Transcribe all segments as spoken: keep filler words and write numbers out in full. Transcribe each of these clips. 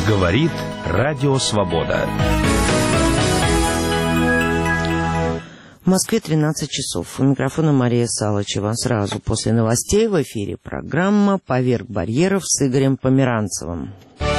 Говорит Радио Свобода. В Москве тринадцать часов. У микрофона Мария Салычева. Сразу после новостей в эфире программа «Поверх барьеров» с Игорем Померанцевым.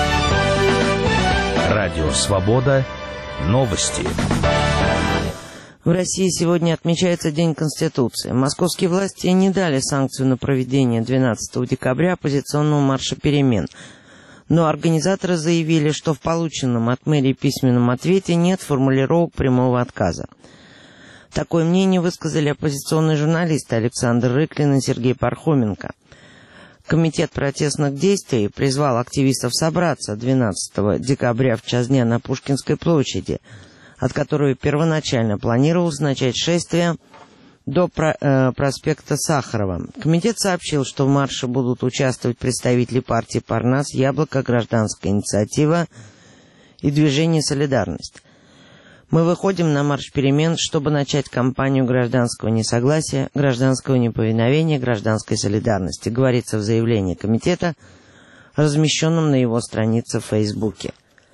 Радио Свобода. Новости. В России сегодня отмечается День Конституции. Московские власти не дали санкцию на проведение двенадцатого декабря оппозиционного марша перемен. Но организаторы заявили, что в полученном от мэрии письменном ответе нет формулировок прямого отказа. Такое мнение высказали оппозиционные журналисты Александр Рыклин и Сергей Пархоменко. Комитет протестных действий призвал активистов собраться двенадцатого декабря в час дня на Пушкинской площади, от которой первоначально планировалось начать шествие до про, э, проспекта Сахарова. Комитет сообщил, что в марше будут участвовать представители партии «Парнас», «Яблоко», «Гражданская инициатива» и движение «Солидарность». Мы выходим на марш перемен, чтобы начать кампанию гражданского несогласия, гражданского неповиновения, гражданской солидарности, говорится в заявлении комитета, размещенном на его странице в Фейсбуке.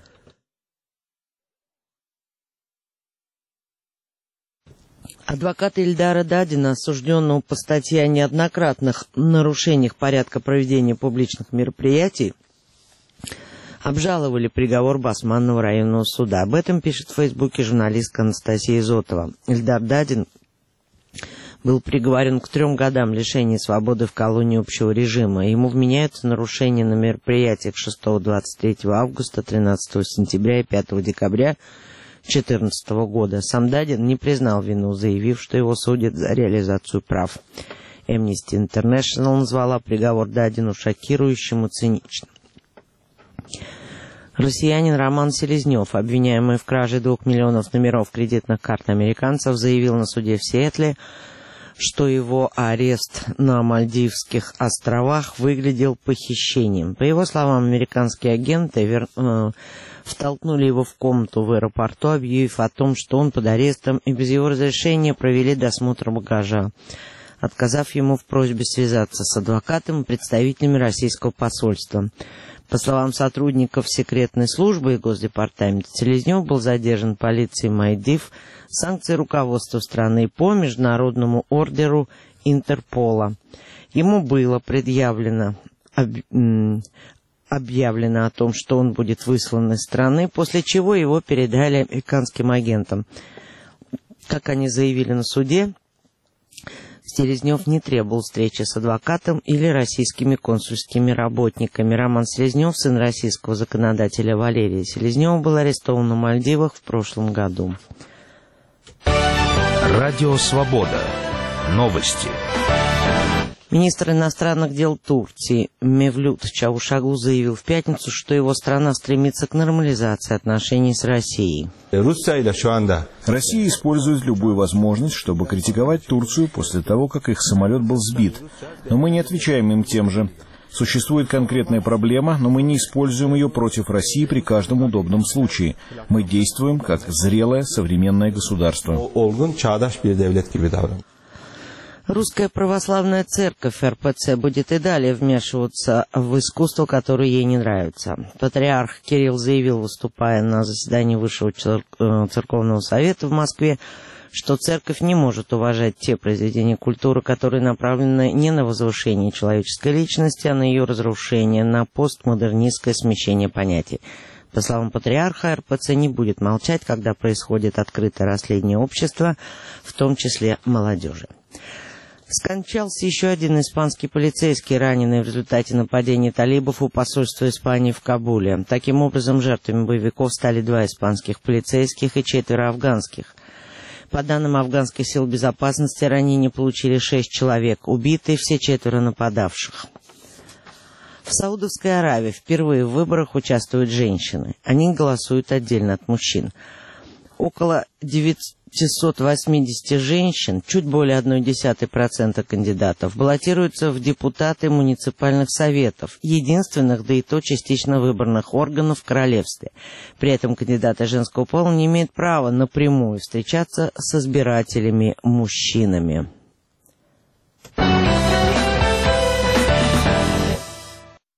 Адвокат Ильдара Дадина, осужденного по статье о неоднократных нарушениях порядка проведения публичных мероприятий, обжаловали приговор Басманного районного суда. Об этом пишет в Фейсбуке журналистка Анастасия Изотова. Ильдар Дадин был приговорен к трем годам лишения свободы в колонии общего режима. Ему вменяются нарушения на мероприятиях шестого-двадцать третьего августа, тринадцатого сентября и пятого декабря две тысячи четырнадцатого года. Сам Дадин не признал вину, заявив, что его судят за реализацию прав. Amnesty International назвала приговор Дадину шокирующим и циничным. Россиянин Роман Селезнев, обвиняемый в краже двух миллионов номеров кредитных карт американцев, заявил на суде в Сиэтле, что его арест на Мальдивских островах выглядел похищением. По его словам, американские агенты вер... э, втолкнули его в комнату в аэропорту, объявив о том, что он под арестом, и без его разрешения провели досмотр багажа, отказав ему в просьбе связаться с адвокатом и представителями российского посольства. По словам сотрудников секретной службы и Госдепартамента, Селезнев был задержан полицией Мальдив санкцией руководства страны по международному ордеру Интерпола. Ему было предъявлено об, м, объявлено о том, что он будет выслан из страны, после чего его передали американским агентам. Как они заявили на суде, Селезнев не требовал встречи с адвокатом или российскими консульскими работниками. Роман Селезнев, сын российского законодателя Валерия Селезнева, был арестован на Мальдивах в прошлом году. Радио Свобода. Новости. Министр иностранных дел Турции Мевлют Чавушоглу заявил в пятницу, что его страна стремится к нормализации отношений с Россией. Россия использует любую возможность, чтобы критиковать Турцию после того, как их самолет был сбит. Но мы не отвечаем им тем же. Существует конкретная проблема, но мы не используем ее против России при каждом удобном случае. Мы действуем как зрелое современное государство. Русская православная церковь эр пэ цэ будет и далее вмешиваться в искусство, которое ей не нравится. Патриарх Кирилл заявил, выступая на заседании Высшего церковного совета в Москве, что церковь не может уважать те произведения культуры, которые направлены не на возвышение человеческой личности, а на ее разрушение, на постмодернистское смещение понятий. По словам патриарха, эр пэ цэ не будет молчать, когда происходит открытое расследование общества, в том числе молодежи. Скончался еще один испанский полицейский, раненый в результате нападения талибов у посольства Испании в Кабуле. Таким образом, жертвами боевиков стали два испанских полицейских и четверо афганских. По данным афганских сил безопасности, ранения получили шесть человек, убиты все четверо нападавших. В Саудовской Аравии впервые в выборах участвуют женщины. Они голосуют отдельно от мужчин. Около девятьсот восемьдесят женщин, чуть более ноль целых одна десятая процента кандидатов, баллотируются в депутаты муниципальных советов, единственных, да и то частично выборных органов в королевстве. При этом кандидаты женского пола не имеют права напрямую встречаться с избирателями-мужчинами.